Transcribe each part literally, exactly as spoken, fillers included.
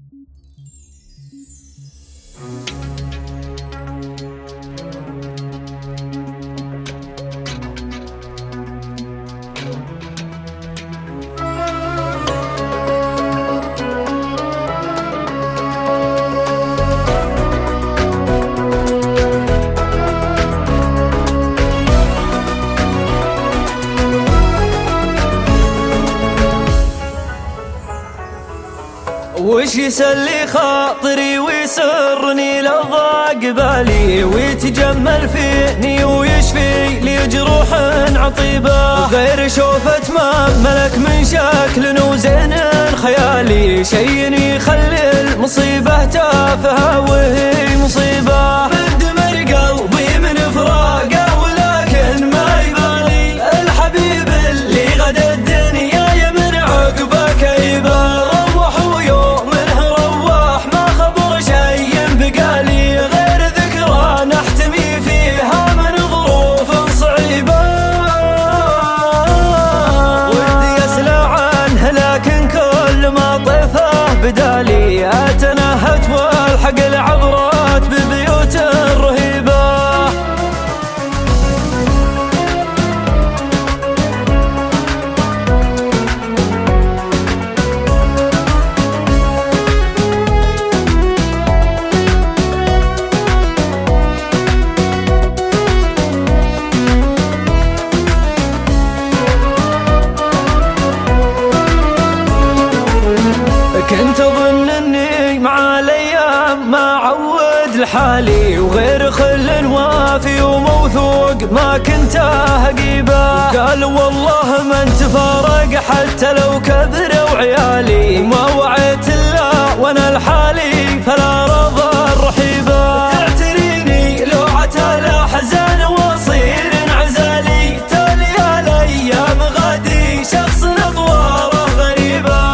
وش يسلي خاطري ويسرني لضاق بالي ويتجمل فيني ويشفي لي جروح عطيبة، غير شوفة ما ملك من شكل وزين خيالي، شي يخلي المصيبة تافهة وهي مصيبة. مدمر قلبي من فراقه ولكن ما يبالي، الحبيب اللي غدا الدنيا يمن عقبه كيبه، بدالي أتنهت والحق العبرات ببيوت رهيبة. كنت أظن أني مع الأيام ما عود لحالي، وغير خل وافي وموثوق ما كنت أهقيبه، قال والله ما نتفارق حتى لو كبروا عيالي، ما وعيت إلا وأنا لحالي فلا رضى الرحيبة. تعتريني لوعة الأحزان وصير انعزالي، تالي الأيام غادي شخص أطواره غريبة،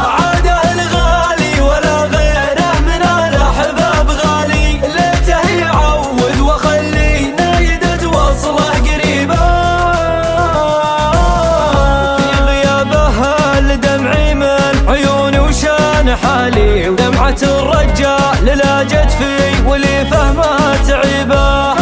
حالي ودمعة الرجال لا جت في ولي فهمت عيبه.